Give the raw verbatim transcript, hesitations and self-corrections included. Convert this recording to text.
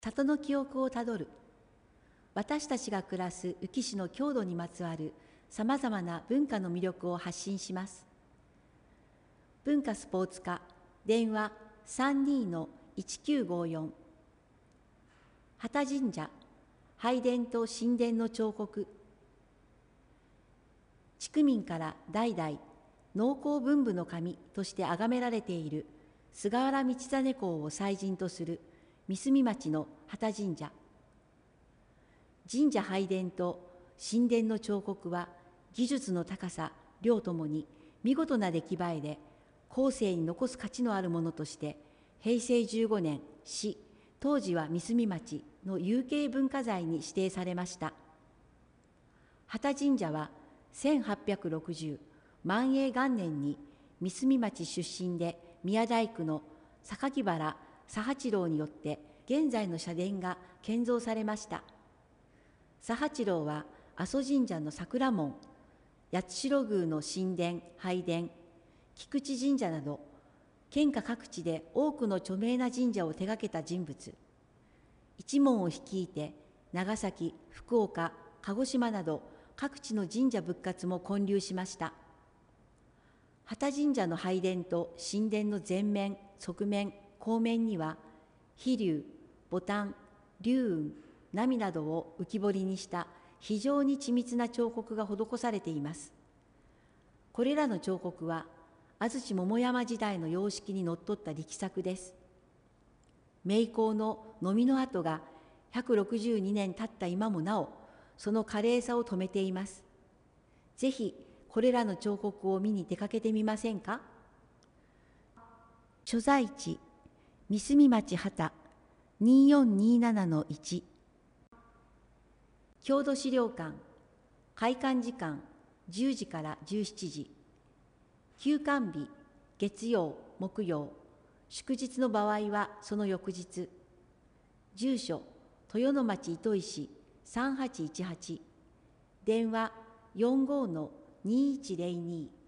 里の記憶をたどる。私たちが暮らす宇城市の郷土にまつわるさまざまな文化の魅力を発信します。文化スポーツ課電話 さんにーのいちきゅうごよん。幡神社拝殿と神殿の彫刻。地区民から代々農耕文武の神として崇められている菅原道真公を祭神とする三角町の幡神社。神社拝殿と神殿の彫刻は技術の高さ両ともに見事な出来栄えで後世に残す価値のあるものとしてへいせいじゅうごねん市当時は三角町の有形文化財に指定されました。幡神社はせんはっぴゃくろくじゅう万永元年に三角町出身で宮大工の榊原佐八郎によって現在の社殿が建造されました。佐八郎は阿蘇神社の桜門、八代宮の神殿、拝殿、菊池神社など県下各地で多くの著名な神社を手がけた人物。一門を率いて長崎、福岡、鹿児島など各地の神社仏閣も建立しました。幡神社の拝殿と神殿の前面、側面、後面には飛龍、牡丹、龍雲、波などを浮き彫りにした非常に緻密な彫刻が施されています。これらの彫刻は安土桃山時代の様式にのっとった力作です。名工ののみの跡がひゃくろくじゅうにねん経った今もなお、その華麗さを止めています。ぜひこれらの彫刻を見に出かけてみませんか。所在地三角町幡 にーよんにーななのいち。郷土資料館開館時間じゅうじからじゅうしちじ。休館日月曜、木曜、祝日の場合はその翌日。住所豊野町糸石さんはちいちはち。電話 よんごーのにーいちぜろにー。